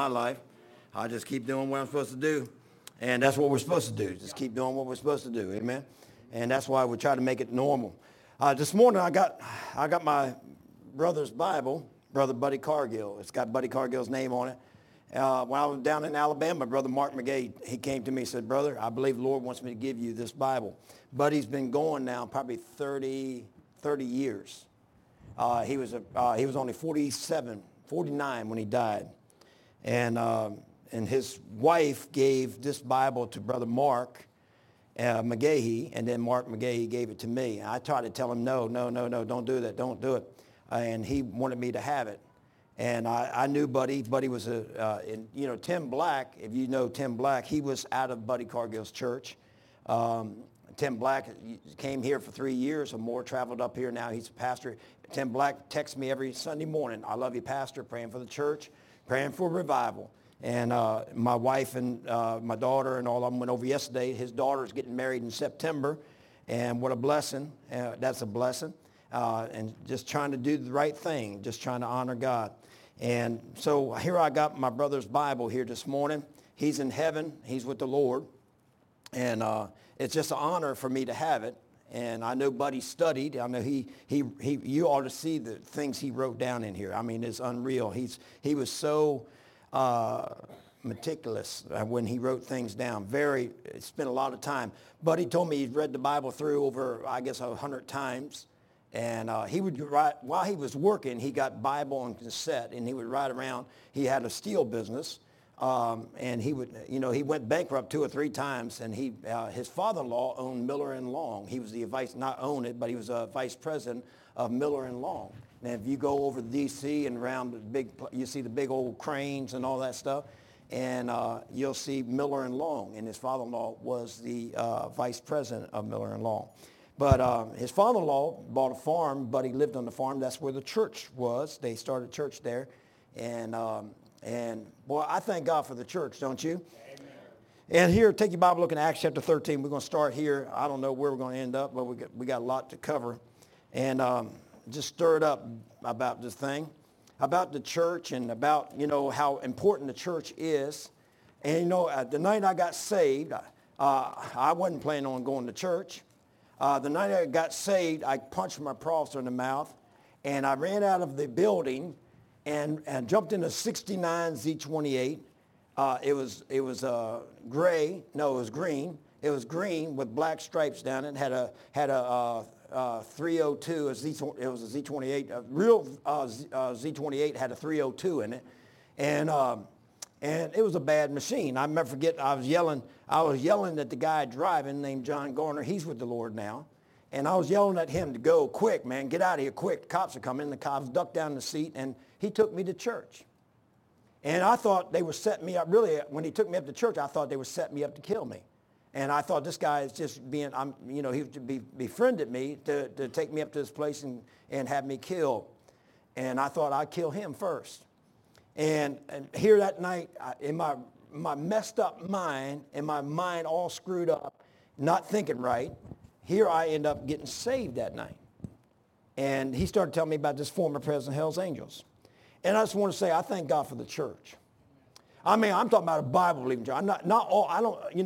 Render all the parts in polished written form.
my life. I just keep doing what I'm supposed to do. And that's what we're supposed to do. Just keep doing what we're supposed to do. Amen. And that's why we try to make it normal. This morning I got my brother's Bible, Brother Buddy Cargill. It's got Buddy Cargill's name on it. When I was down in Alabama, Brother Mark McGay, he came to me and said, "Brother, I believe the Lord wants me to give you this Bible." Buddy's been going now probably 30 years. He was only 49 when he died. And his wife gave this Bible to Brother Mark McGahee, and then Mark McGahee gave it to me. I tried to tell him, no, don't do that, don't do it. And he wanted me to have it. And I knew Buddy. Buddy was Tim Black, if you know Tim Black, he was out of Buddy Cargill's church. Tim Black came here for 3 years or more, traveled up here. Now he's a pastor. Tim Black texts me every Sunday morning. "I love you, Pastor, praying for the church, praying for revival." And my wife and my daughter and all of them went over yesterday. His daughter's getting married in September. And what a blessing. That's a blessing. And just trying to do the right thing, just trying to honor God. And so here I got my brother's Bible here this morning. He's in heaven. He's with the Lord. And it's just an honor for me to have it. And I know Buddy studied. I know you ought to see the things he wrote down in here. I mean, it's unreal. He was so meticulous when he wrote things down. Spent a lot of time. Buddy told me he'd read the Bible through over, I guess, 100 times. And he would write, while he was working, he got Bible on cassette, and he would ride around. He had a steel business, and he went bankrupt 2 or 3 times, and his father-in-law owned Miller and Long. He was the not owned it, but he was a vice president of Miller and Long. And if you go over D.C. and around you see the big old cranes and all that stuff, and you'll see Miller and Long, and his father-in-law was the vice president of Miller and Long. But his father-in-law bought a farm, but he lived on the farm. That's where the church was. They started a church there. And boy, I thank God for the church, don't you? Amen. And here, take your Bible, look in Acts chapter 13. We're going to start here. I don't know where we're going to end up, but we got a lot to cover. And just stirred up about this thing, about the church and about, how important the church is. And, the night I got saved, I wasn't planning on going to church. The night I got saved, I punched my pastor in the mouth, and I ran out of the building and jumped in a 69 Z28. It was gray. No, it was green. It was green with black stripes down it. Had a 302. It was a Z28. A real Z28 had a 302 in it, and it was a bad machine. I never forget. I was yelling at the guy driving named John Garner. He's with the Lord now. And I was yelling at him to go quick, man, get out of here quick. The cops are coming. The cops ducked down the seat, and he took me to church. And I thought they were setting me up. Really, when he took me up to church, I thought they were setting me up to kill me. And I thought this guy is just being, he befriended me to take me up to this place and have me killed. And I thought I'd kill him first. And here that night, in my messed up mind, and my mind all screwed up, not thinking right, here I end up getting saved that night. And he started telling me about this former president of Hell's Angels. And I just want to say, I thank God for the church. I mean, I'm talking about a Bible-believing church. I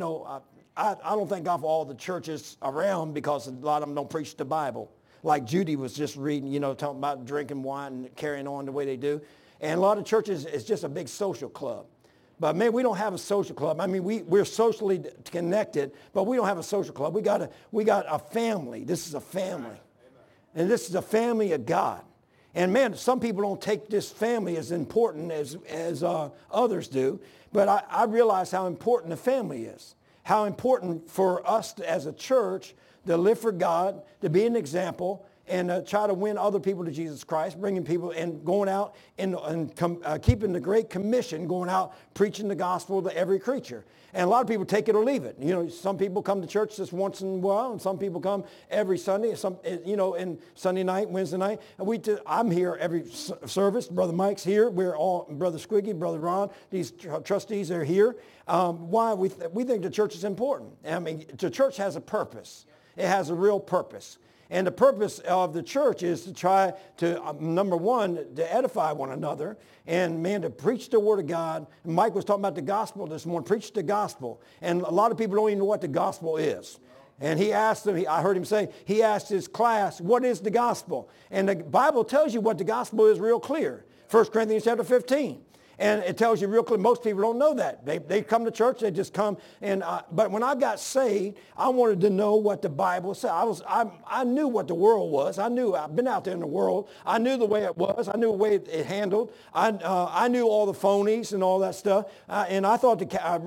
don't thank God for all the churches around, because a lot of them don't preach the Bible. Like Judy was just reading, talking about drinking wine and carrying on the way they do. And a lot of churches, it's just a big social club. But man, we don't have a social club. I mean, we're socially connected, but we don't have a social club. We got a family. This is a family. And this is a family of God. And man, some people don't take this family as important as others do. But I realize how important the family is. How important for us as a church to live for God, to be an example, and try to win other people to Jesus Christ, bringing people and going out and keeping the Great Commission, going out preaching the gospel to every creature. And a lot of people take it or leave it. Some people come to church just once in a while, and some people come every Sunday. And Sunday night, Wednesday night. And I'm here every service. Brother Mike's here. We're all, Brother Squiggy, Brother Ron. These trustees are here. Why? We think the church is important. I mean, the church has a purpose. It has a real purpose. And the purpose of the church is to try to, number one, to edify one another and, man, to preach the Word of God. And Mike was talking about the gospel this morning, preach the gospel. And a lot of people don't even know what the gospel is. And he asked them, I heard him say, he asked his class, what is the gospel? And the Bible tells you what the gospel is real clear. 1 Corinthians chapter 15. And it tells you real clear. Most people don't know that. They come to church, they just come. And but when I got saved, I wanted to know what the Bible said. I knew what the world was. I've been out there in the world. I knew the way it was. I knew the way it handled. I knew all the phonies and all that stuff. And I thought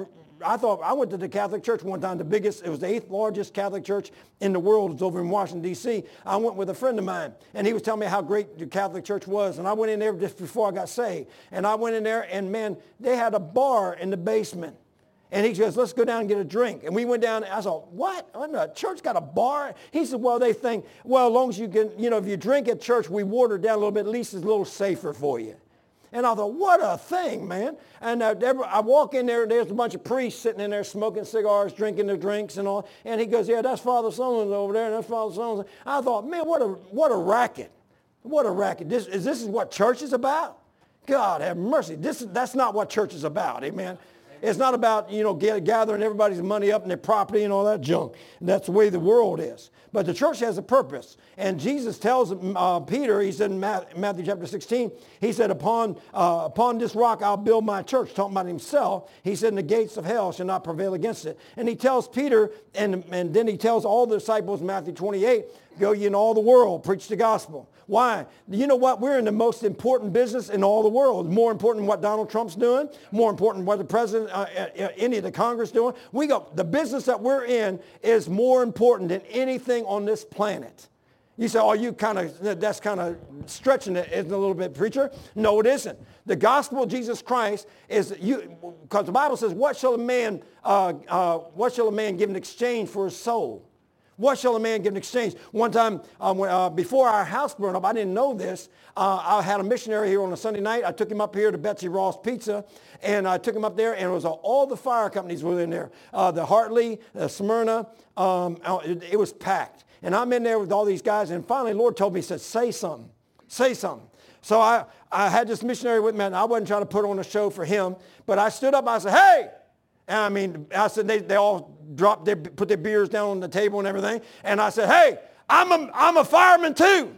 I went to the Catholic Church one time, it was the 8th largest Catholic church in the world. It's over in Washington, D.C. I went with a friend of mine, and he was telling me how great the Catholic Church was. And I went in there just before I got saved. And I went in there, and man, they had a bar in the basement. And he goes, let's go down and get a drink. And we went down, and I thought, what? The church got a bar? He said, well, they think, well, as long as you can, if you drink at church, we water it down a little bit, at least it's a little safer for you. And I thought, what a thing, man. And I walk in there, and there's a bunch of priests sitting in there smoking cigars, drinking their drinks and all. And he goes, yeah, that's Father so-and-so over there, and that's Father so-and-so. I thought, man, what a racket. What a racket. This is what church is about? God have mercy. That's not what church is about, amen. It's not about, gathering everybody's money up and their property and all that junk. That's the way the world is. But the church has a purpose. And Jesus tells Peter, he said in Matthew chapter 16, he said, upon this rock I'll build my church, talking about himself. He said, and the gates of hell shall not prevail against it. And he tells Peter, and then he tells all the disciples in Matthew 28, go ye in all the world, preach the gospel. Why? You know what? We're in the most important business in all the world. More important than what Donald Trump's doing. More important than what the president, any of the Congress doing. The business that we're in is more important than anything on this planet. You say, oh, that's kind of stretching it, isn't it, a little bit, preacher? No, it isn't. The gospel of Jesus Christ is, because the Bible says, what shall a man give in exchange for his soul? What shall a man give in exchange? One time, before our house burned up, I didn't know this. I had a missionary here on a Sunday night. I took him up here to Betsy Ross Pizza, and I took him up there, and it was all the fire companies were in there. The Hartley, Smyrna, it was packed. And I'm in there with all these guys, and finally the Lord told me, he said, say something. Say something. So I had this missionary with me, and I wasn't trying to put on a show for him, but I stood up, I said, hey! And I said, they all put their beers down on the table and everything. And I said, hey, I'm a fireman too.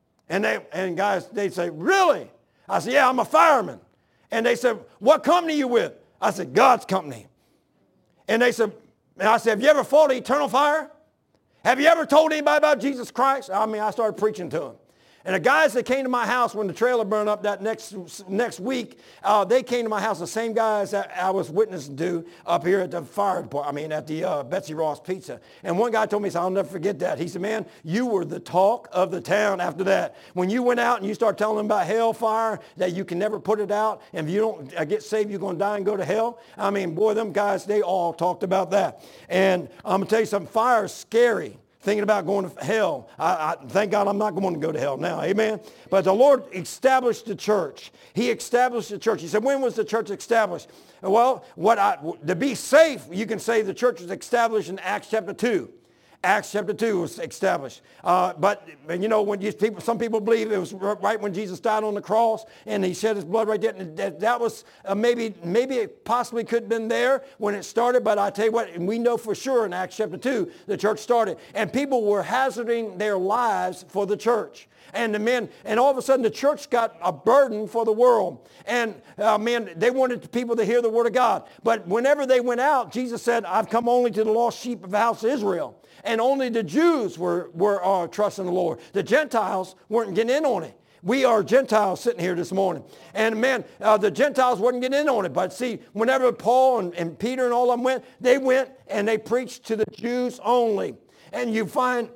And guys, they say, really? I said, yeah, I'm a fireman. And they said, what company you with? I said, God's company. And I said, have you ever fought an eternal fire? Have you ever told anybody about Jesus Christ? I started preaching to them. And the guys that came to my house when the trailer burned up that next week, they came to my house, the same guys that I was witnessing to up here at the fire department, at the Betsy Ross Pizza. And one guy told me, I'll never forget that. He said, man, you were the talk of the town after that. When you went out and you started telling them about hellfire, that you can never put it out, and if you don't get saved, you're going to die and go to hell. Boy, them guys, they all talked about that. And I'm going to tell you something, fire is scary. Thinking about going to hell. I thank God I'm not going to go to hell now. Amen. But the Lord established the church. He established the church. He said, when was the church established? Well, to be safe, you can say the church was established in Acts chapter 2. Acts chapter 2 was established. But some people believe it was right when Jesus died on the cross and he shed his blood right there. And that was maybe it possibly could have been there when it started. But I tell you what, we know for sure in Acts chapter 2, the church started. And people were hazarding their lives for the church. And all of a sudden the church got a burden for the world. And they wanted people to hear the word of God. But whenever they went out, Jesus said, I've come only to the lost sheep of the house of Israel. And only the Jews were trusting the Lord. The Gentiles weren't getting in on it. We are Gentiles sitting here this morning. And the Gentiles wasn't getting in on it. But see, whenever Paul and Peter and all of them went, they went and they preached to the Jews only. And you find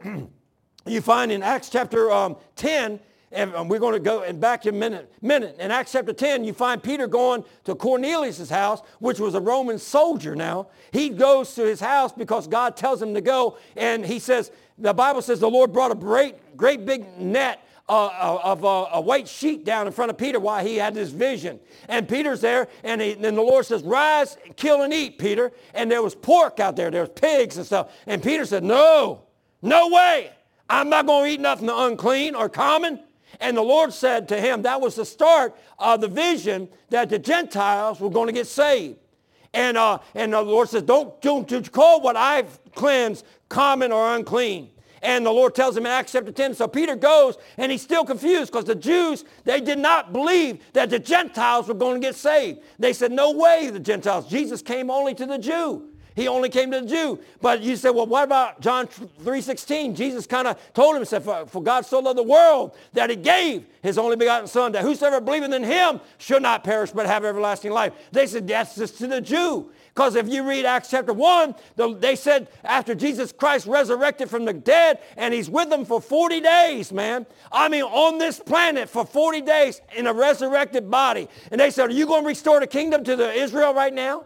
in Acts chapter 10, and we're going to go back in a minute. In Acts chapter 10, you find Peter going to Cornelius' house, which was a Roman soldier now. He goes to his house because God tells him to go. And he says, the Bible says the Lord brought a great big net of a white sheet down in front of Peter while he had this vision. And Peter's there, and then the Lord says, rise, kill and eat, Peter. And there was pork out there. There was pigs and stuff. And Peter said, no way. I'm not going to eat nothing unclean or common. And the Lord said to him, that was the start of the vision that the Gentiles were going to get saved. And the Lord says, don't call what I've cleansed common or unclean. And the Lord tells him in Acts chapter 10. So Peter goes, and he's still confused because the Jews, they did not believe that the Gentiles were going to get saved. They said, no way, the Gentiles. Jesus came only to the Jew. He only came to the Jew. But you said, well, what about John 3:16? Jesus kind of told him, said, for God so loved the world that he gave his only begotten Son, that whosoever believeth in him should not perish but have everlasting life. They said, that's just to the Jew. Because if you read Acts chapter 1, they said after Jesus Christ resurrected from the dead, and he's with them for 40 days, man. I mean, on this planet for 40 days in a resurrected body. And they said, are you going to restore the kingdom to the Israel right now?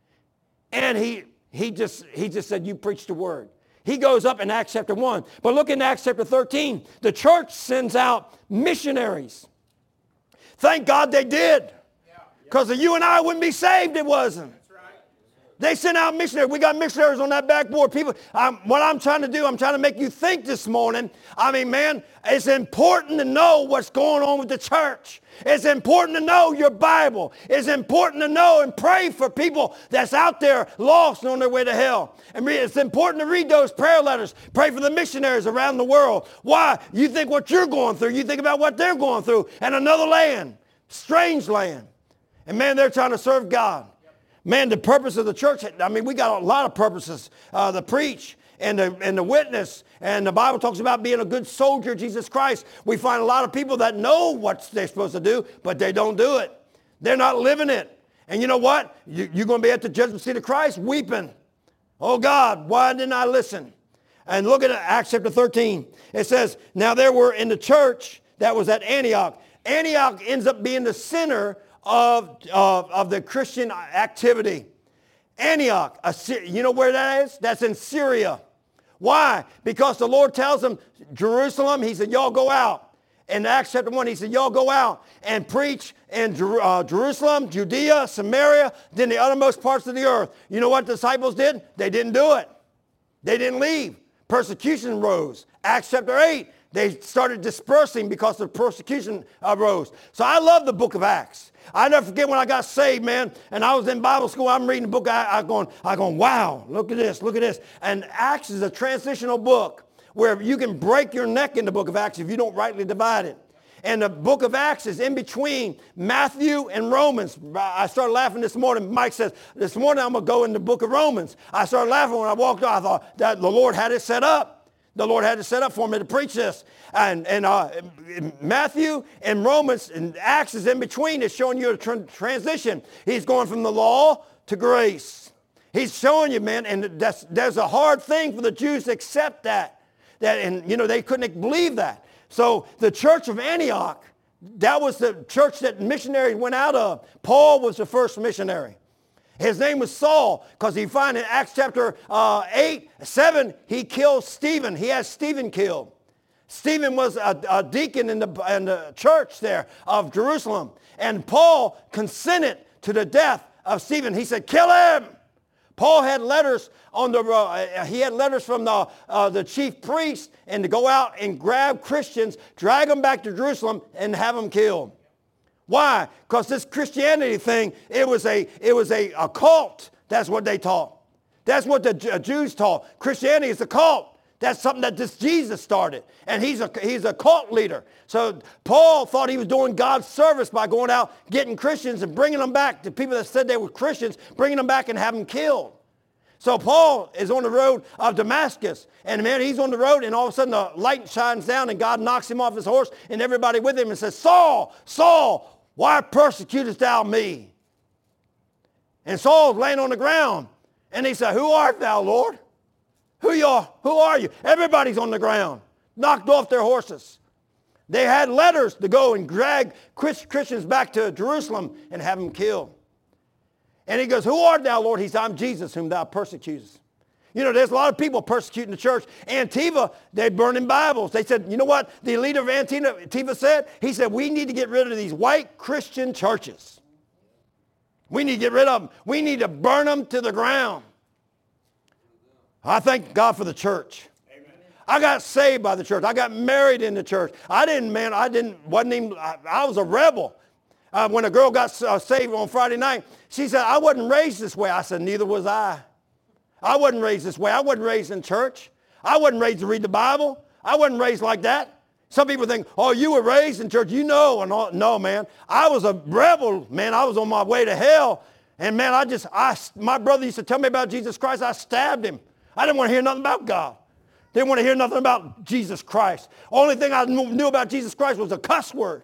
And he just said, you preach the word. He goes up in Acts chapter 1. But look in Acts chapter 13. The church sends out missionaries. Thank God they did. Because if you and I wouldn't be saved, it wasn't. They sent out missionaries. We got missionaries on that backboard. People, what I'm trying to do, I'm trying to make you think this morning. I mean, man, it's important to know what's going on with the church. It's important to know your Bible. It's important to know and pray for people that's out there lost and on their way to hell. And it's important to read those prayer letters. Pray for the missionaries around the world. Why? You think what you're going through. You think about what they're going through in another land, strange land. And man, they're trying to serve God. Man, the purpose of the church, I mean, we got a lot of purposes. The preach and the witness. And the Bible talks about being a good soldier of Jesus Christ. We find a lot of people that know what they're supposed to do, but they don't do it. They're not living it. And you know what? You're going to be at the judgment seat of Christ weeping. Oh, God, why didn't I listen? And look at Acts chapter 13. It says, now there were in the church that was at Antioch. Antioch ends up being the center of the Christian activity. Antioch, you know where that is? That's in Syria. Why? Because the Lord tells them, Jerusalem, he said, y'all go out. In Acts chapter 1, he said, y'all go out and preach in Jerusalem, Judea, Samaria, then the uttermost parts of the earth. You know what the disciples did? They didn't do it. They didn't leave. Persecution rose. Acts chapter 8, they started dispersing because the persecution arose. So I love the book of Acts. I never forget when I got saved, man, and I was in Bible school. I'm reading the book. I'm going, wow, look at this, look at this. And Acts is a transitional book where you can break your neck in the book of Acts if you don't rightly divide it. And the book of Acts is in between Matthew and Romans. I started laughing this morning. Mike says, this morning I'm going to go in the book of Romans. I started laughing when I walked out. I thought that the Lord had it set up. The Lord had it set up for me to preach this. And Matthew and Romans and Acts is in between. It's showing you a transition. He's going from the law to grace. He's showing you, man, and there's a hard thing for the Jews to accept that. And, you know, they couldn't believe that. So the church of Antioch, that was the church that missionaries went out of. Paul was the first missionary. His name was Saul because you find in Acts chapter 7, he kills Stephen. He has Stephen killed. Stephen was a deacon in the church there of Jerusalem. And Paul consented to the death of Stephen. He said, kill him. Paul had letters on he had letters from the chief priest and to go out and grab Christians, drag them back to Jerusalem and have them killed. Why? Because this Christianity thing, it was a cult. That's what they taught. That's what the Jews taught. Christianity is a cult. That's something that this Jesus started. And he's a cult leader. So Paul thought he was doing God's service by going out, getting Christians and bringing them back, the people that said they were Christians, bringing them back and having them killed. So Paul is on the road of Damascus. And man, he's on the road and all of a sudden the light shines down and God knocks him off his horse and everybody with him and says, Saul, Saul, why persecutest thou me? And Saul's laying on the ground. And he said, who art thou, Lord? Who are you? Everybody's on the ground, knocked off their horses. They had letters to go and drag Christians back to Jerusalem and have them killed. And he goes, who art thou, Lord? He said, I'm Jesus whom thou persecutest. You know, there's a lot of people persecuting the church. Antifa, they're burning Bibles. They said, you know what the leader of Antifa said? He said, we need to get rid of these white Christian churches. We need to get rid of them. We need to burn them to the ground. I thank God for the church. Amen. I got saved by the church. I got married in the church. I was a rebel. When a girl got saved on Friday night, she said, I wasn't raised this way. I said, neither was I. I wasn't raised this way. I wasn't raised in church. I wasn't raised to read the Bible. I wasn't raised like that. Some people think, oh, you were raised in church. You know. And all. No, man. I was a rebel, man. I was on my way to hell. And, man, my brother used to tell me about Jesus Christ. I stabbed him. I didn't want to hear nothing about God. Didn't want to hear nothing about Jesus Christ. Only thing I knew about Jesus Christ was a cuss word.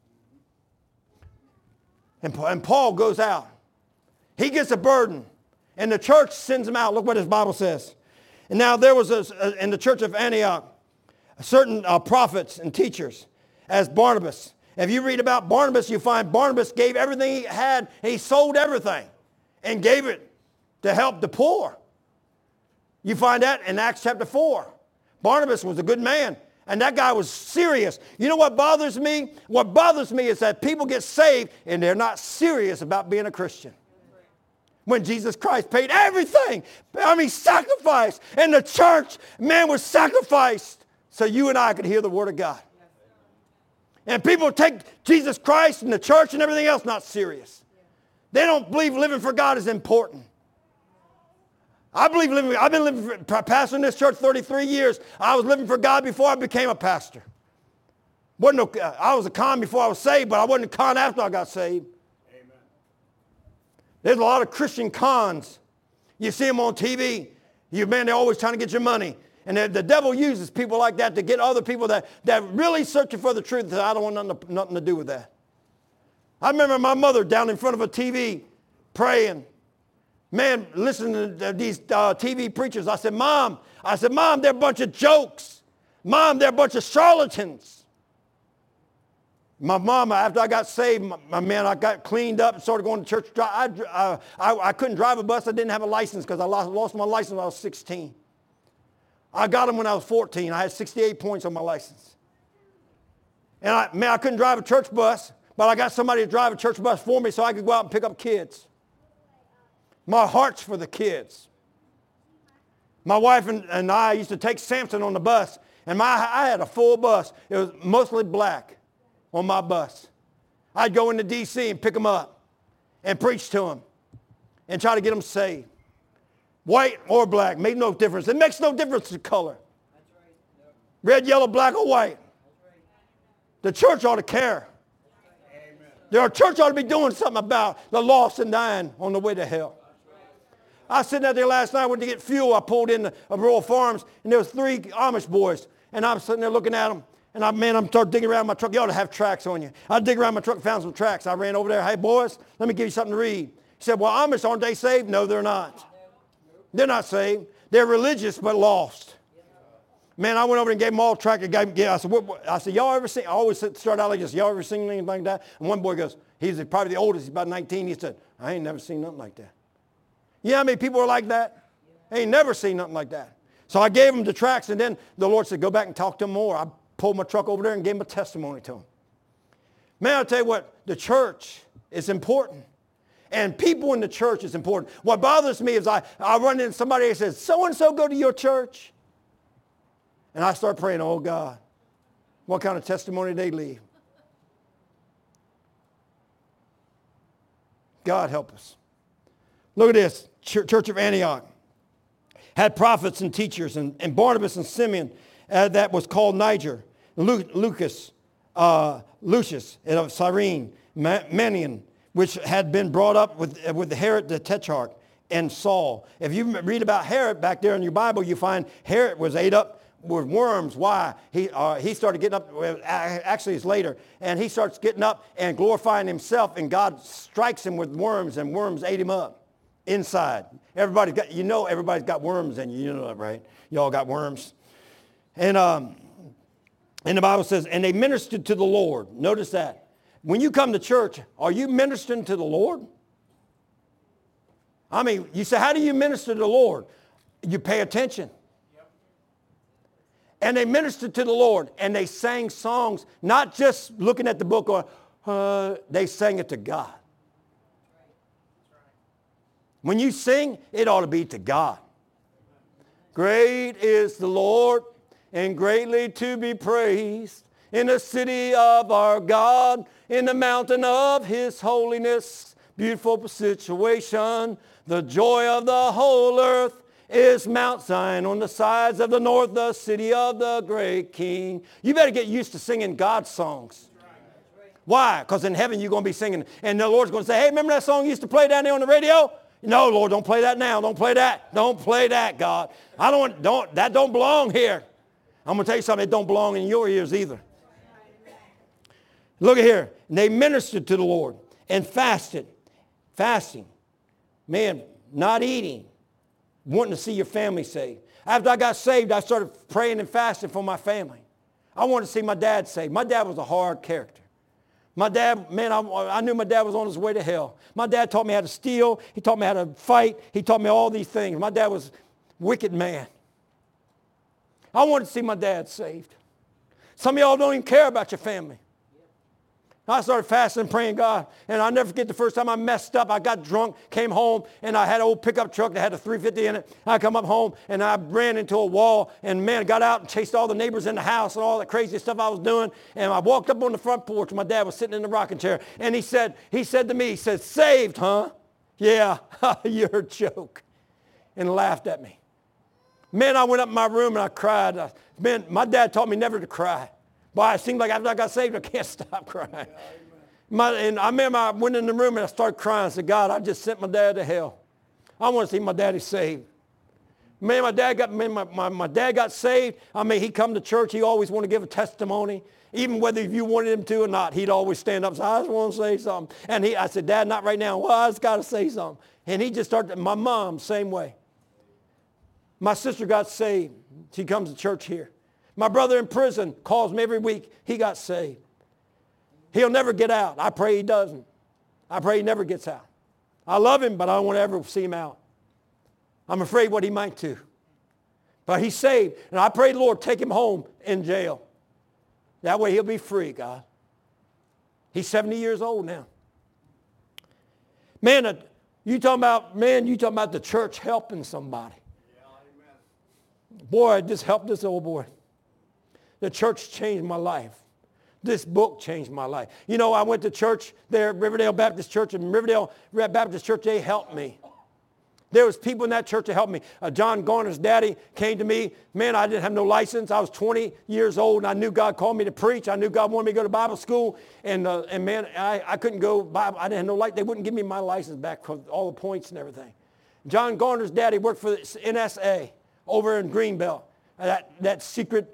And Paul goes out. He gets a burden. And the church sends him out. Look what his Bible says. And now there was in the church of Antioch certain prophets and teachers as Barnabas. If you read about Barnabas, you find Barnabas gave everything he had. He sold everything and gave it to help the poor. You find that in Acts chapter 4. Barnabas was a good man. And that guy was serious. You know what bothers me? What bothers me is that people get saved and they're not serious about being a Christian. When Jesus Christ paid everything. Sacrificed. And the church, man, was sacrificed so you and I could hear the word of God. And people take Jesus Christ and the church and everything else not serious. They don't believe living for God is important. I've been pastoring this church 33 years. I was living for God before I became a pastor. I was a con before I was saved, but I wasn't a con after I got saved. Amen. There's a lot of Christian cons. You see them on TV. They're always trying to get your money. And the devil uses people like that to get other people that really searching for the truth. I don't want nothing to do with that. I remember my mother down in front of a TV praying. Man, listening to these TV preachers. I said, Mom, they're a bunch of jokes. Mom, they're a bunch of charlatans. My mom, after I got saved, I got cleaned up and started going to church. I couldn't drive a bus. I didn't have a license because I lost my license when I was 16. I got them when I was 14. I had 68 points on my license. And I couldn't drive a church bus, but I got somebody to drive a church bus for me so I could go out and pick up kids. My heart's for the kids. My wife and I used to take Samson on the bus, and I had a full bus. It was mostly black on my bus. I'd go into D.C. and pick them up and preach to them and try to get them saved. White or black, made no difference. It makes no difference the color. Red, yellow, black, or white. The church ought to care. The church ought to be doing something about the lost and dying on the way to hell. I was sitting out there last night, went to get fuel. I pulled in Rural Farms, and there was 3 Amish boys. And I was sitting there looking at them. And I started digging around my truck. You ought to have tracks on you. I dig around my truck and found some tracks. I ran over there. Hey, boys, let me give you something to read. He said, well, Amish, aren't they saved? No, they're not. They're not saved. They're religious but lost. Man, I went over and gave them all a track. I said, y'all ever seen, I always start out like this, y'all ever seen anything like that? And one boy goes, he's probably the oldest, he's about 19. He said, I ain't never seen nothing like that. You know how many people are like that? They ain't never seen nothing like that. So I gave them the tracks, and then the Lord said, go back and talk to them more. I pulled my truck over there and gave them a testimony to them. Man, I'll tell you what, the church is important. And people in the church is important. What bothers me is I run into somebody that says, so-and-so go to your church. And I start praying, oh God, what kind of testimony they leave. God help us. Look at this. Church of Antioch had prophets and teachers, and Barnabas and Simeon that was called Niger, Lucius of Cyrene, Manaen, which had been brought up with Herod the Tetrarch, and Saul. If you read about Herod back there in your Bible, you find Herod was ate up with worms. Why? He started getting up, actually it's later, and he starts getting up and glorifying himself, and God strikes him with worms, and worms ate him up inside. Everybody's got worms in you. You know that, right? You all got worms. And the Bible says, and they ministered to the Lord. Notice that. When you come to church, are you ministering to the Lord? I mean, you say, how do you minister to the Lord? You pay attention. Yep. And they ministered to the Lord, and they sang songs, not just looking at the book, or they sang it to God. When you sing, it ought to be to God. Great is the Lord. and greatly to be praised. In the city of our God, in the mountain of his holiness, beautiful situation, the joy of the whole earth is Mount Zion on the sides of the north, the city of the great King. You better get used to singing God's songs. Why? Because in heaven you're going to be singing, and the Lord's going to say, hey, remember that song you used to play down there on the radio? No, Lord, don't play that now. Don't play that. Don't play that, God. That don't belong here. I'm going to tell you something, it don't belong in your ears either. Look at here. They ministered to the Lord and fasted. Fasting. Man, not eating. Wanting to see your family saved. After I got saved, I started praying and fasting for my family. I wanted to see my dad saved. My dad was a hard character. My dad, man, I knew my dad was on his way to hell. My dad taught me how to steal. He taught me how to fight. He taught me all these things. My dad was a wicked man. I wanted to see my dad saved. Some of y'all don't even care about your family. I started fasting and praying God. And I'll never forget the first time I messed up. I got drunk, came home, and I had an old pickup truck that had a 350 in it. I come up home, and I ran into a wall, and man, got out and chased all the neighbors in the house and all that crazy stuff I was doing. And I walked up on the front porch. My dad was sitting in the rocking chair. And he said to me, he said, saved, huh? Yeah, you're a joke. And laughed at me. Man, I went up in my room and I cried. Man, my dad taught me never to cry. Boy, it seemed like after I got saved, I can't stop crying. And I remember I went in the room and I started crying. I said, God, I just sent my dad to hell. I want to see my daddy saved. Man, my dad got saved. I mean, he come to church. He always wanted to give a testimony. Even whether you wanted him to or not, he'd always stand up and say, I just want to say something. And I said, Dad, not right now. Well, I just got to say something. And he just started, my mom, same way. My sister got saved. She comes to church here. My brother in prison calls me every week. He got saved. He'll never get out. I pray he doesn't. I pray he never gets out. I love him, but I don't want to ever see him out. I'm afraid what he might do. But he's saved. And I pray, Lord, take him home in jail. That way he'll be free, God. He's 70 years old now. Man, you talking about the church helping somebody. Boy, it just helped this old boy. The church changed my life. This book changed my life. You know, I went to church there, Riverdale Baptist Church, and Riverdale Baptist Church, they helped me. There was people in that church that helped me. John Garner's daddy came to me. Man, I didn't have no license. I was 20 years old, and I knew God called me to preach. I knew God wanted me to go to Bible school. And man, I couldn't go Bible. I didn't have no license. They wouldn't give me my license back for all the points and everything. John Garner's daddy worked for the NSA over in Greenbelt. That secret,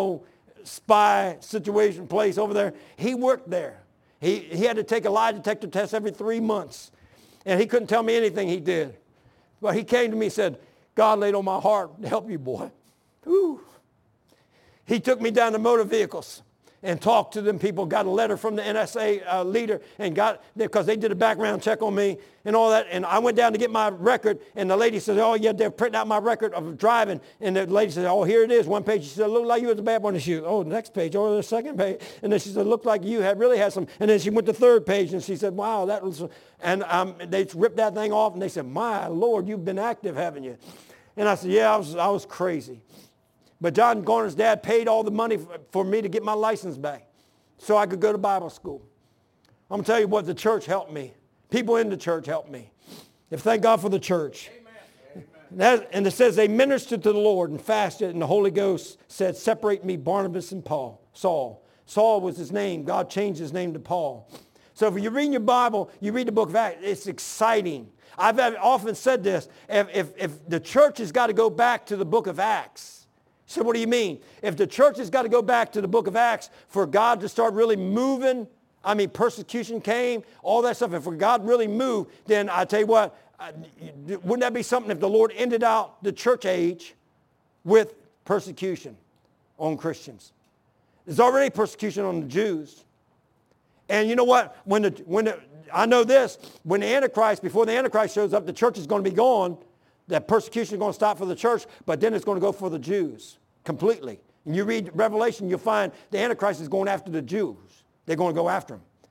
spy situation place over there. He worked there. He had to take a lie detector test every 3 months. And he couldn't tell me anything he did. But he came to me and said, God laid on my heart to help you, boy. Whew. He took me down to motor vehicles and talked to them people, got a letter from the NSA leader, and because they did a background check on me and all that. And I went down to get my record, and the lady said, oh, yeah, they're printing out my record of driving. And the lady said, oh, here it is, one page. She said, looked like you was a bad one. And she said, oh, the next page, oh, the second page. And then she said, looked like you really had some. And then she went to the third page, and she said, wow, that was, and they ripped that thing off, and they said, my Lord, you've been active, haven't you? And I said, yeah, I was crazy. But John Garner's dad paid all the money for me to get my license back so I could go to Bible school. I'm going to tell you what, the church helped me. People in the church helped me. Thank God for the church. Amen. And it says they ministered to the Lord and fasted, and the Holy Ghost said, separate me, Barnabas and Saul. Saul was his name. God changed his name to Paul. So if you're reading your Bible, you read the book of Acts, it's exciting. I've often said this, if the church has got to go back to the book of Acts. So what do you mean? If the church has got to go back to the book of Acts for God to start really moving, persecution came, all that stuff. If God really moved, then I tell you what, wouldn't that be something if the Lord ended out the church age with persecution on Christians? There's already persecution on the Jews. And you know what? I know this, when before the Antichrist shows up, the church is going to be gone. That persecution is going to stop for the church, but then it's going to go for the Jews completely. And you read Revelation, you'll find the Antichrist is going after the Jews. They're going to go after them.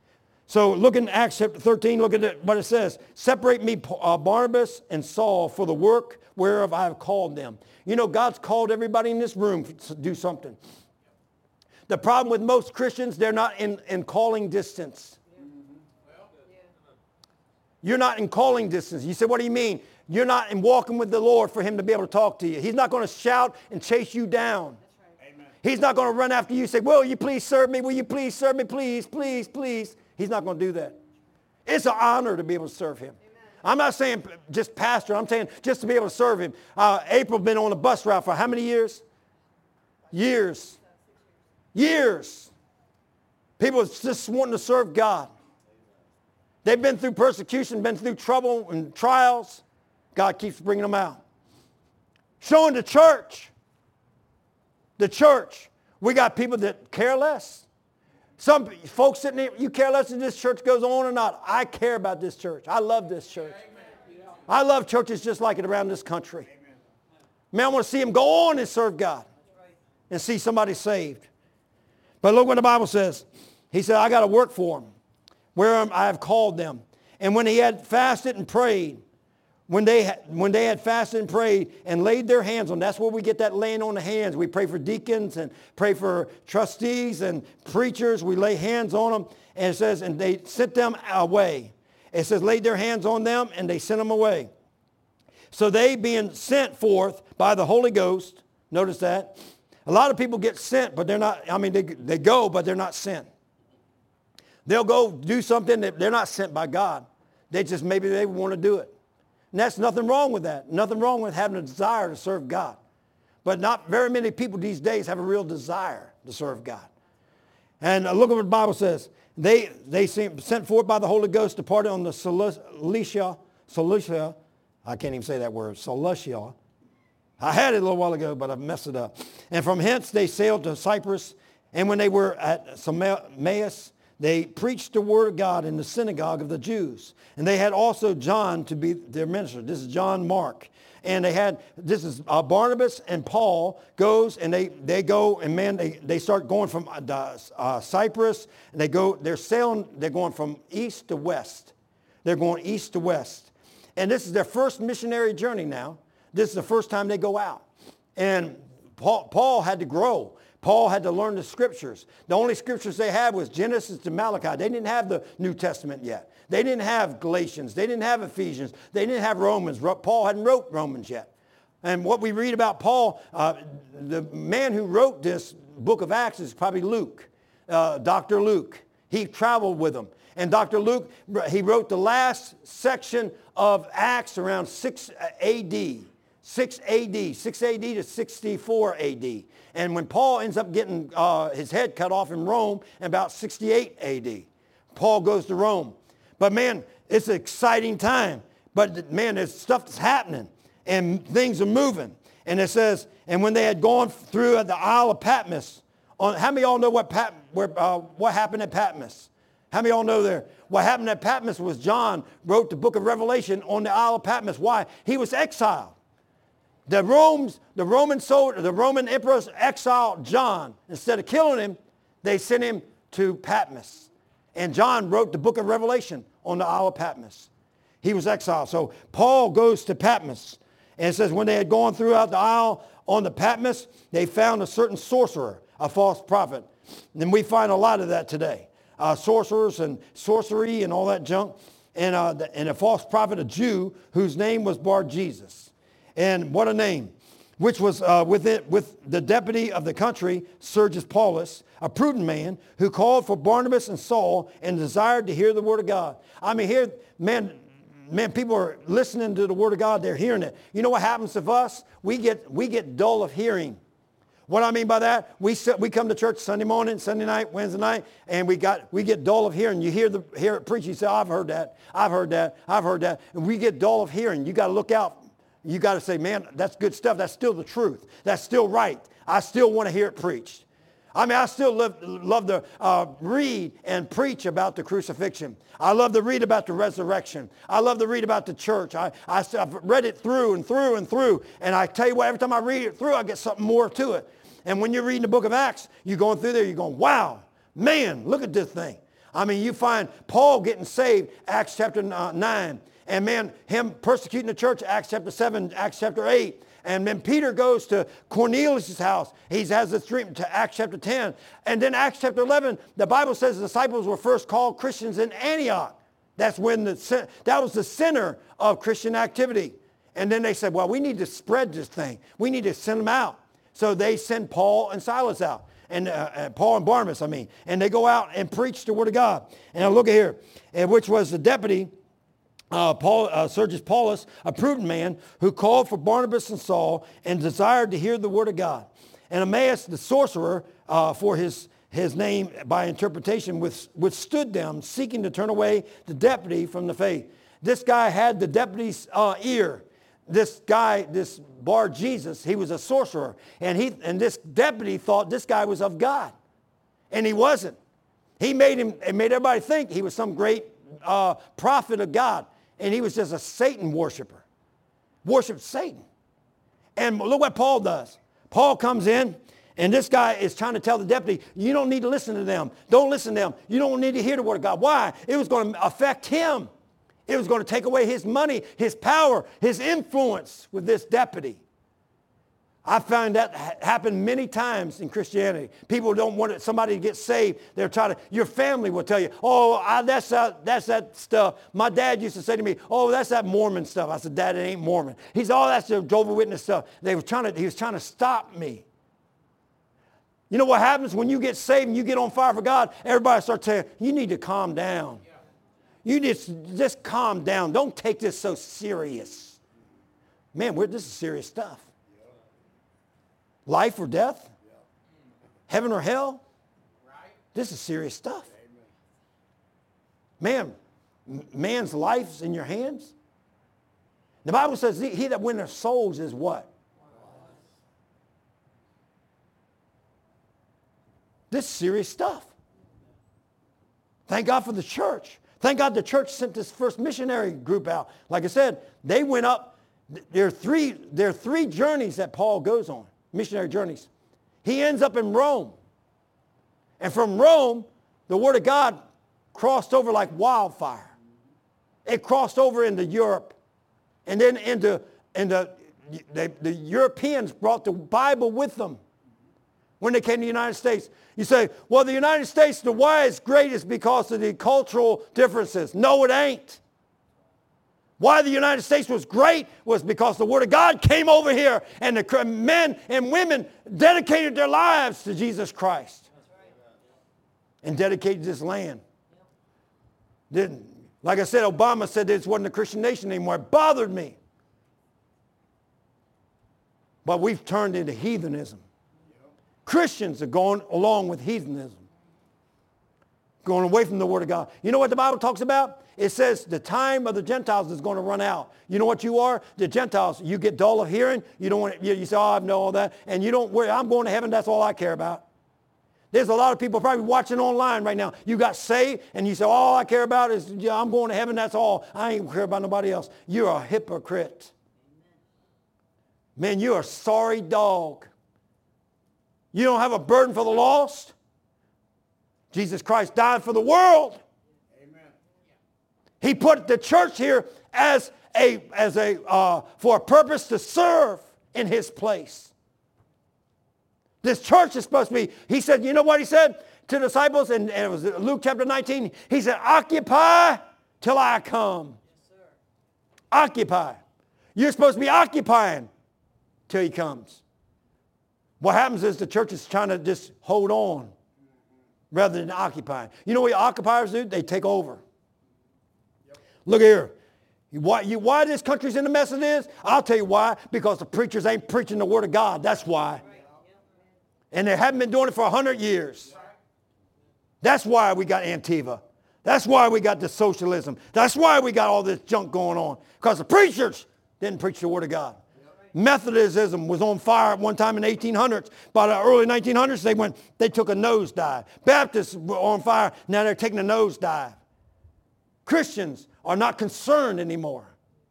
So look in Acts chapter 13, look at what it says. Separate me, Barnabas and Saul, for the work whereof I have called them. You know, God's called everybody in this room to do something. The problem with most Christians, they're not in calling distance. You're not in calling distance. You say, what do you mean? You're not in walking with the Lord for him to be able to talk to you. He's not going to shout and chase you down. Amen. He's not going to run after you and say, will you please serve me? Will you please serve me? Please, please, please. He's not going to do that. It's an honor to be able to serve him. Amen. I'm not saying just pastor. I'm saying just to be able to serve him. April's been on a bus route for how many years? Years. Years. People just wanting to serve God. They've been through persecution, been through trouble and trials. God keeps bringing them out. Showing the church. We got people that care less. Some folks sitting there, you care less if this church goes on or not. I care about this church. I love this church. I love churches just like it around this country. Man, I want to see them go on and serve God and see somebody saved. But look what the Bible says. He said, I got to work for them, where I have called them. And when he had fasted and prayed, when they had fasted and prayed and laid their hands on, that's where we get that laying on the hands. We pray for deacons and pray for trustees and preachers. We lay hands on them. And it says, and they sent them away. It says, laid their hands on them and they sent them away. So they being sent forth by the Holy Ghost, notice that. A lot of people get sent, but they're not, they go, but they're not sent. They'll go do something that they're not sent by God. Maybe they want to do it. And that's nothing wrong with that. Nothing wrong with having a desire to serve God. But not very many people these days have a real desire to serve God. And look at what the Bible says. They sent forth by the Holy Ghost, departed on the Cilicia. I can't even say that word. Cilicia. I had it a little while ago, but I messed it up. And from hence they sailed to Cyprus. And when they were at Emmaus, they preached the word of God in the synagogue of the Jews. And they had also John to be their minister. This is John Mark. And this is Barnabas and Paul goes and they go and man, they start going from Cyprus and they're going from east to west. They're going east to west. And this is their first missionary journey now. This is the first time they go out. And Paul had to grow. Paul had to learn the scriptures. The only scriptures they had was Genesis to Malachi. They didn't have the New Testament yet. They didn't have Galatians. They didn't have Ephesians. They didn't have Romans. Paul hadn't wrote Romans yet. And what we read about Paul, the man who wrote this book of Acts is probably Luke, Dr. Luke. He traveled with him. And Dr. Luke, he wrote the last section of Acts around 6 AD. 6 AD, 6 AD to 64 AD. And when Paul ends up getting his head cut off in Rome in about 68 AD, Paul goes to Rome. But man, it's an exciting time. But man, there's stuff that's happening and things are moving. And it says, and when they had gone through the Isle of Patmos, how many of y'all know what happened at Patmos? How many of y'all know there? What happened at Patmos was John wrote the book of Revelation on the Isle of Patmos. Why? He was exiled. The Roman emperors exiled John. Instead of killing him, they sent him to Patmos. And John wrote the book of Revelation on the Isle of Patmos. He was exiled. So Paul goes to Patmos. And it says, when they had gone throughout the isle on the Patmos, they found a certain sorcerer, a false prophet. And we find a lot of that today. Sorcerers and sorcery and all that junk. And a false prophet, a Jew, whose name was Bar-Jesus. And what a name, which was with the deputy of the country, Sergius Paulus, a prudent man who called for Barnabas and Saul and desired to hear the word of God. I mean, here, man, people are listening to the word of God. They're hearing it. You know what happens to us? We get dull of hearing. What I mean by that, we come to church Sunday morning, Sunday night, Wednesday night, and we get dull of hearing. You hear it preach, you say, I've heard that, and we get dull of hearing. You got to look out. You got to say, man, that's good stuff. That's still the truth. That's still right. I still want to hear it preached. I mean, I still love to read and preach about the crucifixion. I love to read about the resurrection. I love to read about the church. I've read it through and through and through. And I tell you what, every time I read it through, I get something more to it. And when you're reading the book of Acts, you're going through there, you're going, wow, man, look at this thing. I mean, you find Paul getting saved, Acts chapter 9. And man, him persecuting the church, Acts chapter 7, Acts chapter 8. And then Peter goes to Cornelius' house. He has this dream to Acts chapter 10. And then Acts chapter 11, the Bible says the disciples were first called Christians in Antioch. That's when that was the center of Christian activity. And then they said, well, we need to spread this thing. We need to send them out. So they send Paul and Silas out. And Paul and Barnabas, And they go out and preach the word of God. And now look at here, which was the deputy, Sergius Paulus, a prudent man, who called for Barnabas and Saul and desired to hear the word of God. And Emmaus, the sorcerer, for his name by interpretation, withstood them, seeking to turn away the deputy from the faith. This guy had the deputy's ear. This guy, this Bar Jesus, he was a sorcerer. And this deputy thought this guy was of God. And he wasn't. It made everybody think he was some great prophet of God. And he was just a Satan worshiper. Worshipped Satan. And look what Paul does. Paul comes in, and this guy is trying to tell the deputy, you don't need to listen to them. Don't listen to them. You don't need to hear the word of God. Why? It was going to affect him. It was going to take away his money, his power, his influence with this deputy. I found that happen many times in Christianity. People don't want somebody to get saved. They're trying to, your family will tell you, that's that stuff. My dad used to say to me, that's that Mormon stuff. I said, Dad, it ain't Mormon. He said, that's the Jehovah's Witness stuff. He was trying to stop me. You know what happens when you get saved and you get on fire for God? Everybody starts saying, you need to calm down. You just calm down. Don't take this so serious. Man, this is serious stuff. Life or death? Heaven or hell? This is serious stuff. Man, man's life's in your hands. The Bible says he that winneth souls is what? This is serious stuff. Thank God for the church. Thank God the church sent this first missionary group out. Like I said, they went up. There are three journeys that Paul goes on, missionary journeys. He ends up in Rome. And from Rome, the word of God crossed over like wildfire. It crossed over into Europe. And then the Europeans brought the Bible with them when they came to the United States. You say, well, the United States, why it's great is because of the cultural differences. No, it ain't. Why the United States was great was because the Word of God came over here and the men and women dedicated their lives to Jesus Christ and dedicated this land. Like I said, Obama said this wasn't a Christian nation anymore. It bothered me. But we've turned into heathenism. Christians are going along with heathenism. Going away from the Word of God. You know what the Bible talks about? It says the time of the Gentiles is going to run out. You know what you are? The Gentiles. You get dull of hearing. You don't want. You say, I know all that. And you don't worry. I'm going to heaven. That's all I care about. There's a lot of people probably watching online right now. You got saved and you say, all I care about is I'm going to heaven. That's all. I ain't care about nobody else. You're a hypocrite. Man, you're a sorry dog. You don't have a burden for the lost. Jesus Christ died for the world. Amen. He put the church here for a purpose to serve in his place. This church is supposed to be, he said, you know what he said to the disciples? And it was Luke chapter 19. He said, occupy till I come. Yes, sir. Occupy. You're supposed to be occupying till he comes. What happens is the church is trying to just hold on rather than occupying. You know what occupiers do? They take over. Yep. Look here. Why this country's in the mess it is? I'll tell you why. Because the preachers ain't preaching the Word of God. That's why. And they haven't been doing it for 100 years. That's why we got Antifa. That's why we got the socialism. That's why we got all this junk going on. Because the preachers didn't preach the Word of God. Methodism was on fire at one time in the 1800s. By the early 1900s, they took a nosedive. Baptists were on fire. Now they're taking a nosedive. Christians are not concerned anymore.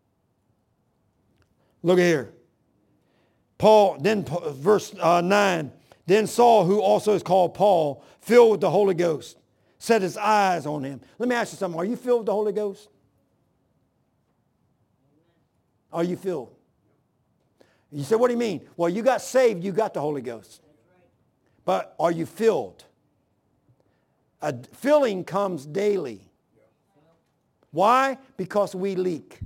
Look here. Paul, then verse 9. Then Saul, who also is called Paul, filled with the Holy Ghost, set his eyes on him. Let me ask you something. Are you filled with the Holy Ghost? Are you filled? You say, what do you mean? Well, you got saved, you got the Holy Ghost. But are you filled? A filling comes daily. Why? Because we leak.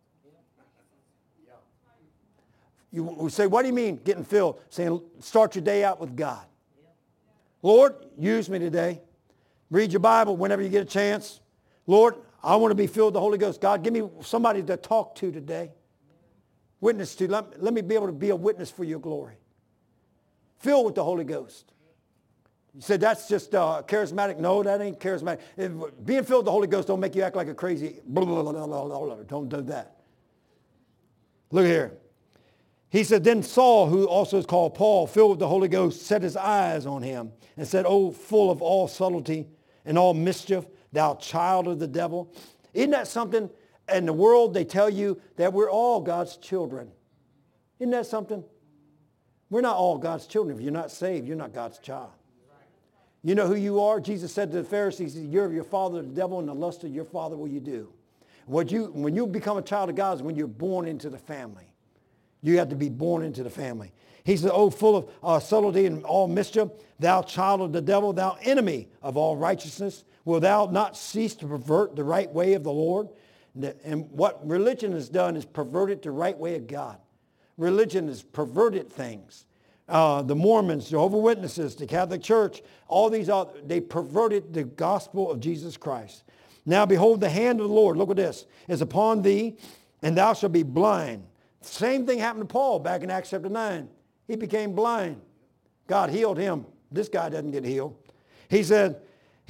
You say, what do you mean getting filled? Saying, start your day out with God. Lord, use me today. Read your Bible whenever you get a chance. Lord, I want to be filled with the Holy Ghost. God, give me somebody to talk to today. Witness to. Let me be able to be a witness for your glory. Filled with the Holy Ghost. You said that's just charismatic. No, that ain't charismatic. Being filled with the Holy Ghost don't make you act like a crazy. Blah, blah, blah, blah, blah, blah. Don't do that. Look here. He said, then Saul, who also is called Paul, filled with the Holy Ghost, set his eyes on him and said, oh, full of all subtlety and all mischief, thou child of the devil. Isn't that something? In the world, they tell you that we're all God's children. Isn't that something? We're not all God's children. If you're not saved, you're not God's child. You know who you are? Jesus said to the Pharisees, you're of your father the devil, and the lust of your father will you do. When you become a child of God is when you're born into the family. You have to be born into the family. He said, oh, full of subtlety and all mischief, thou child of the devil, thou enemy of all righteousness, will thou not cease to pervert the right way of the Lord? And what religion has done is perverted the right way of God. Religion has perverted things. The Mormons, Jehovah's Witnesses, the Catholic Church, all these, they perverted the gospel of Jesus Christ. Now behold, the hand of the Lord, look at this, is upon thee, and thou shalt be blind. Same thing happened to Paul back in Acts chapter 9. He became blind. God healed him. This guy doesn't get healed. He said,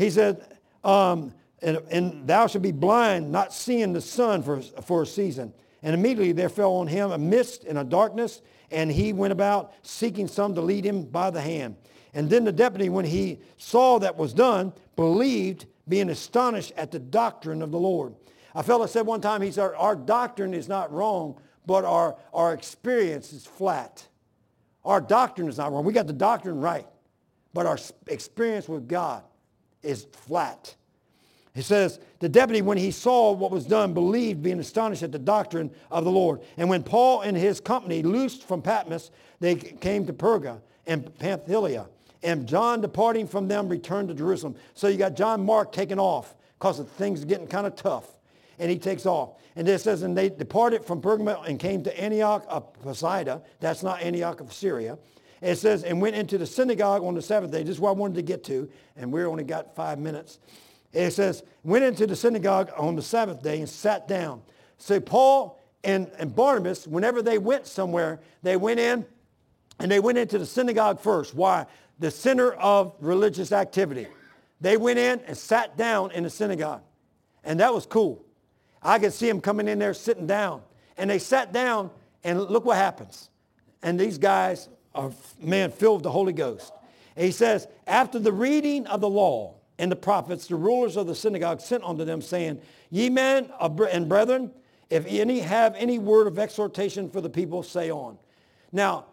and thou shalt be blind, not seeing the sun for a season. And immediately there fell on him a mist and a darkness, and he went about seeking some to lead him by the hand. And then the deputy, when he saw that was done, believed, being astonished at the doctrine of the Lord. A fellow said one time, he said, our doctrine is not wrong, but our experience is flat. Our doctrine is not wrong. We got the doctrine right, but our experience with God is flat. He says, the deputy, when he saw what was done, believed, being astonished at the doctrine of the Lord. And when Paul and his company loosed from Patmos, they came to Perga and Pamphylia. And John, departing from them, returned to Jerusalem. So you got John Mark taking off because things are getting kind of tough. And he takes off. And it says, and they departed from Pergamum and came to Antioch of Pisidia. That's not Antioch of Syria. And it says, and went into the synagogue on the Sabbath day. This is what I wanted to get to. And we only got 5 minutes. It says, went into the synagogue on the Sabbath day and sat down. So Paul and Barnabas, whenever they went somewhere, they went in and they went into the synagogue first. Why? The center of religious activity. They went in and sat down in the synagogue. And that was cool. I could see them coming in there sitting down. And they sat down and look what happens. And these guys are, man, filled with the Holy Ghost. And he says, after the reading of the law and the prophets, the rulers of the synagogue sent unto them, saying, ye men and brethren, if any have any word of exhortation for the people, say on. Now,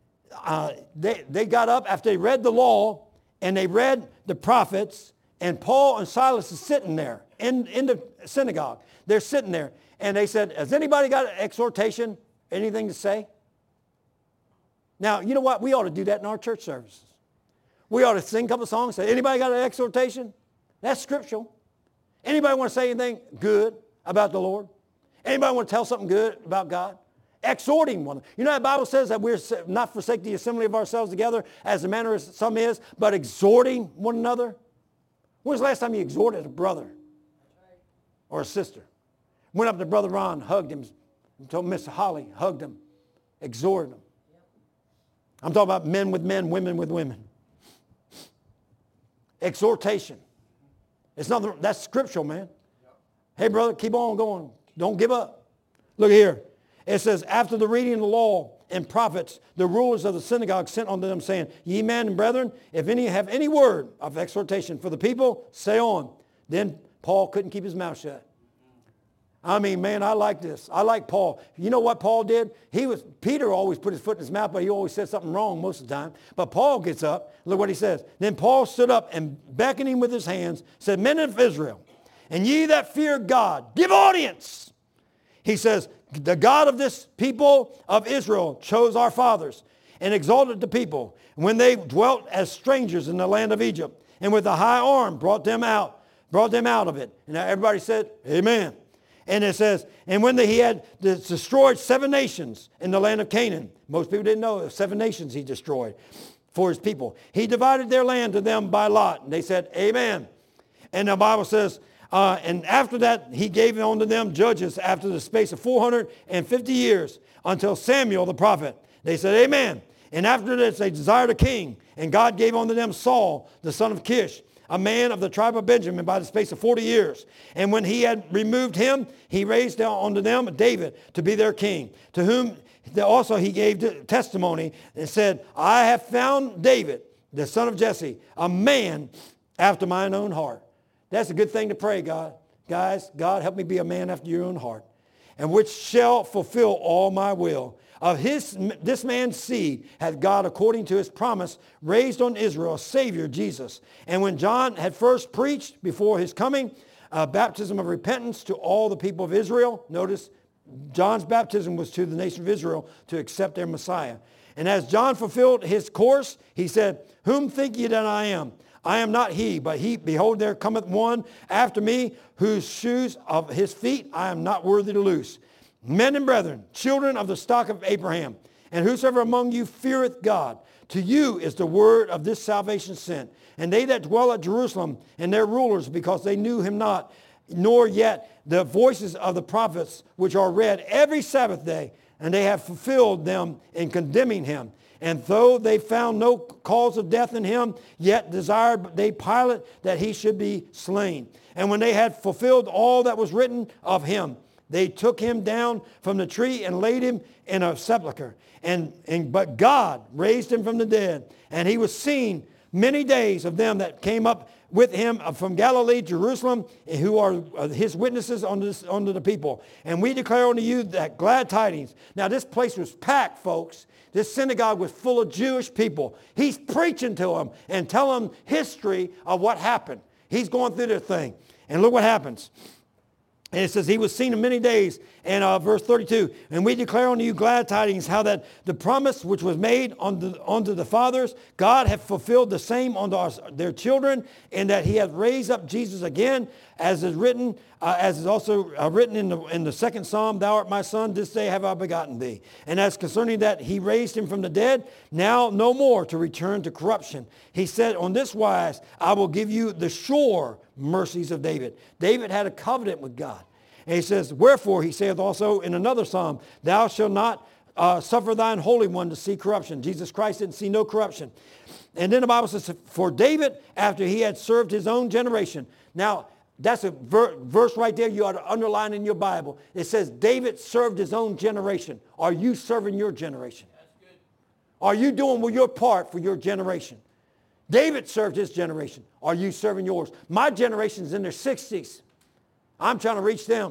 they got up after they read the law and they read the prophets, and Paul and Silas is sitting there in the synagogue. They're sitting there, and they said, has anybody got an exhortation, anything to say? Now, you know what? We ought to do that in our church services. We ought to sing a couple of songs, say, anybody got an exhortation? That's scriptural. Anybody want to say anything good about the Lord? Anybody want to tell something good about God? Exhorting one. You know, the Bible says that we're not forsake the assembly of ourselves together as the manner of some is, but exhorting one another. When's the last time you exhorted a brother or a sister? Went up to Brother Ron, hugged him, told Miss Holly, hugged him, exhorted him. I'm talking about men with men, women with women. Exhortation. It's nothing, that's scriptural, man. Hey, brother, keep on going. Don't give up. Look here. It says, after the reading of the law and prophets, the rulers of the synagogue sent unto them, saying, ye men and brethren, if any have any word of exhortation for the people, say on. Then Paul couldn't keep his mouth shut. I mean, man, I like this. I like Paul. You know what Paul did? Peter always put his foot in his mouth, but he always said something wrong most of the time. But Paul gets up. Look what he says. Then Paul stood up and beckoning with his hands, said, Men of Israel, and ye that fear God, give audience. He says, the God of this people of Israel chose our fathers and exalted the people when they dwelt as strangers in the land of Egypt, and with a high arm brought them out of it. And everybody said, Amen. And it says, and when he had destroyed 7 nations in the land of Canaan, most people didn't know 7 nations he destroyed for his people. He divided their land to them by lot. And they said, Amen. And the Bible says, and after that, he gave unto them judges after the space of 450 years until Samuel the prophet. They said, Amen. And after this, they desired a king. And God gave unto them Saul, the son of Kish, a man of the tribe of Benjamin, by the space of 40 years. And when he had removed him, he raised unto them David to be their king, to whom also he gave testimony and said, I have found David, the son of Jesse, a man after mine own heart. That's a good thing to pray, God. Guys, God, help me be a man after your own heart, and which shall fulfill all my will. Of this man's seed hath God, according to his promise, raised on Israel a Savior, Jesus. And when John had first preached before his coming, a baptism of repentance to all the people of Israel. Notice, John's baptism was to the nation of Israel to accept their Messiah. And as John fulfilled his course, he said, Whom think ye that I am? I am not he, but he, behold, there cometh one after me, whose shoes of his feet I am not worthy to loose. Men and brethren, children of the stock of Abraham, and whosoever among you feareth God, to you is the word of this salvation sent. And they that dwell at Jerusalem, and their rulers, because they knew him not, nor yet the voices of the prophets, which are read every Sabbath day, and they have fulfilled them in condemning him. And though they found no cause of death in him, yet desired they Pilate that he should be slain. And when they had fulfilled all that was written of him, they took him down from the tree and laid him in a sepulchre. But God raised him from the dead. And he was seen many days of them that came up with him from Galilee, Jerusalem, who are his witnesses unto the people. And we declare unto you that glad tidings. Now this place was packed, folks. This synagogue was full of Jewish people. He's preaching to them and telling them history of what happened. He's going through their thing. And look what happens. And it says, he was seen in many days. And verse 32, and we declare unto you glad tidings, how that the promise which was made unto the fathers, God hath fulfilled the same unto their children, and that he hath raised up Jesus again, as is written, as is also written in the second Psalm, Thou art my son, this day have I begotten thee. And as concerning that he raised him from the dead, now no more to return to corruption. He said, on this wise, I will give you the sure mercies of David. David had a covenant with God. And he says, wherefore, he saith also in another psalm, thou shalt not suffer thine Holy One to see corruption. Jesus Christ didn't see no corruption. And then the Bible says, for David, after he had served his own generation. Now, that's a verse right there you ought to underline in your Bible. It says, David served his own generation. Are you serving your generation? That's good. Are you doing your part for your generation? David served his generation. Are you serving yours? My generation's in their 60s. I'm trying to reach them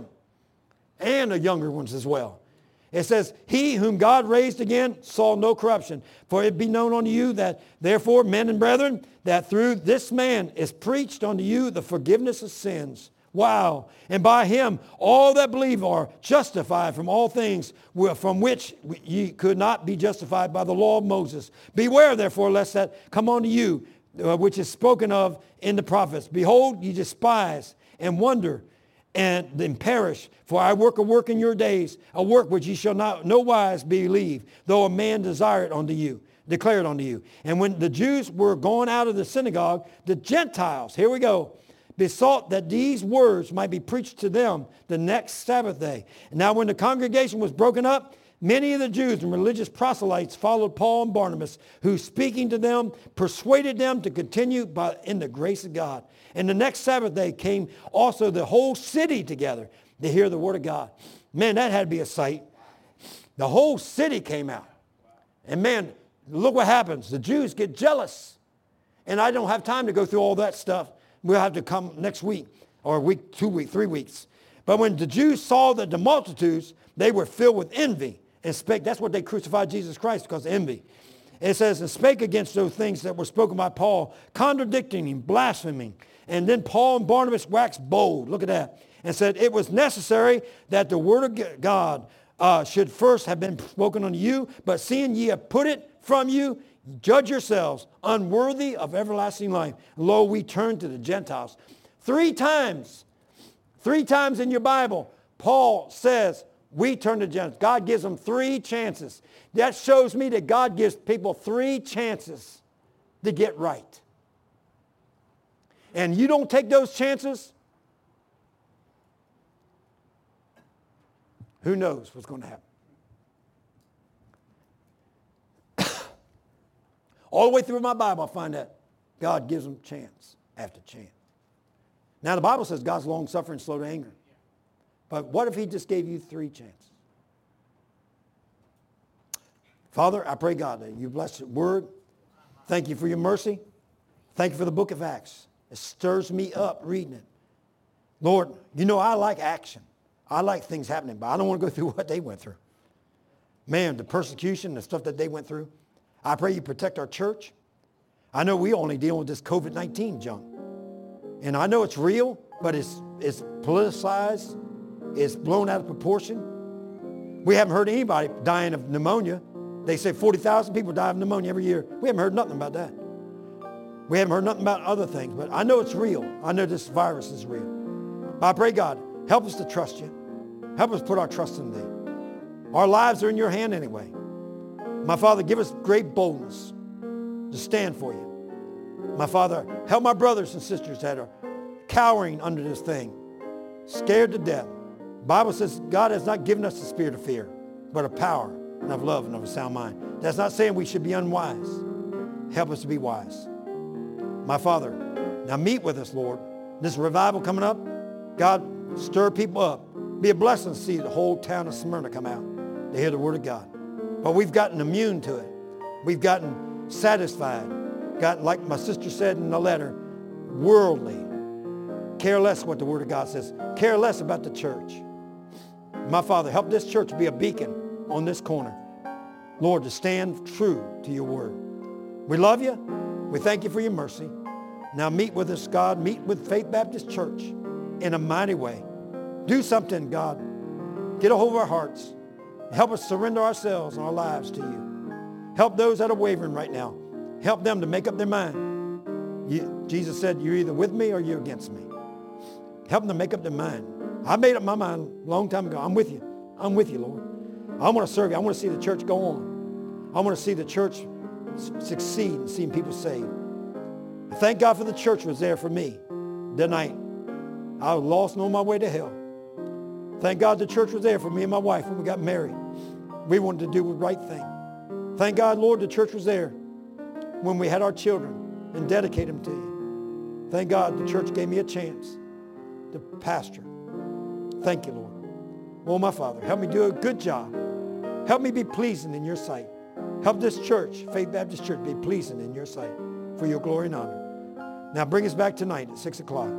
and the younger ones as well. It says, he whom God raised again saw no corruption. For it be known unto you that therefore, men and brethren, that through this man is preached unto you the forgiveness of sins. Wow. And by him all that believe are justified from all things from which ye could not be justified by the law of Moses. Beware therefore lest that come unto you, which is spoken of in the prophets. Behold, ye despise and wonder and then perish. For I work a work in your days, a work which ye shall not no wise believe, though a man desire it unto you, declare it unto you. And when the Jews were gone out of the synagogue, the Gentiles, here we go, besought that these words might be preached to them the next Sabbath day. And now when the congregation was broken up, many of the Jews and religious proselytes followed Paul and Barnabas, who speaking to them, persuaded them to continue in the grace of God. And the next Sabbath day came also the whole city together to hear the word of God. Man, that had to be a sight. The whole city came out. And man, look what happens. The Jews get jealous. And I don't have time to go through all that stuff. We'll have to come next week or a week, 2 weeks, 3 weeks. But when the Jews saw that the multitudes, they were filled with envy and spake. That's what they crucified Jesus Christ, because of envy. It says, and spake against those things that were spoken by Paul, contradicting him, blaspheming. And then Paul and Barnabas waxed bold. Look at that. And said, it was necessary that the word of God should first have been spoken unto you, but seeing ye have put it from you, judge yourselves unworthy of everlasting life. Lo, we turn to the Gentiles. Three times in your Bible, Paul says, we turn to Gentiles. God gives them 3 chances. That shows me that God gives people 3 chances to get right. And you don't take those chances, who knows what's going to happen. All the way through my Bible, I find that God gives them chance after chance. Now, the Bible says God's long-suffering, slow to anger. But what if he just gave you 3 chances? Father, I pray, God, that you bless your word. Thank you for your mercy. Thank you for the book of Acts. It stirs me up reading it. Lord, you know I like action. I like things happening, but I don't want to go through what they went through. Man, the persecution, the stuff that they went through. I pray you protect our church. I know we only deal with this COVID-19 junk. And I know it's real, but it's politicized. It's blown out of proportion. We haven't heard anybody dying of pneumonia. They say 40,000 people die of pneumonia every year. We haven't heard nothing about that. We haven't heard nothing about other things, but I know it's real. I know this virus is real. But I pray, God, help us to trust you. Help us put our trust in thee. Our lives are in your hand anyway. My Father, give us great boldness to stand for you. My Father, help my brothers and sisters that are cowering under this thing, scared to death. The Bible says God has not given us the spirit of fear, but of power and of love and of a sound mind. That's not saying we should be unwise. Help us to be wise. My Father, now meet with us, Lord. This revival coming up, God, stir people up. Be a blessing to see the whole town of Smyrna come out to hear the word of God. But we've gotten immune to it. We've gotten satisfied. Gotten, like my sister said in the letter, worldly. Care less what the word of God says. Care less about the church. My Father, help this church be a beacon on this corner. Lord, to stand true to your word. We love you. We thank you for your mercy. Now meet with us, God. Meet with Faith Baptist Church in a mighty way. Do something, God. Get a hold of our hearts. Help us surrender ourselves and our lives to you. Help those that are wavering right now. Help them to make up their mind. Jesus said, you're either with me or you're against me. Help them to make up their mind. I made up my mind a long time ago. I'm with you. I'm with you, Lord. I want to serve you. I want to see the church go on. I want to see the church succeed and seeing people saved. Thank God for the church was there for me that night. I was lost and on my way to hell. Thank God the church was there for me and my wife when we got married. We wanted to do the right thing. Thank God, Lord, the church was there when we had our children and dedicate them to you. Thank God the church gave me a chance to pastor. Thank you, Lord. Oh, my Father, help me do a good job. Help me be pleasing in your sight. Help this church, Faith Baptist Church, be pleasing in your sight for your glory and honor. Now bring us back tonight at 6 o'clock.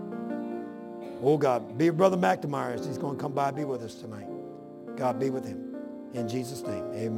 Oh, God, be with Brother McNamara as he's going to come by and be with us tonight. God, be with him. In Jesus' name, amen.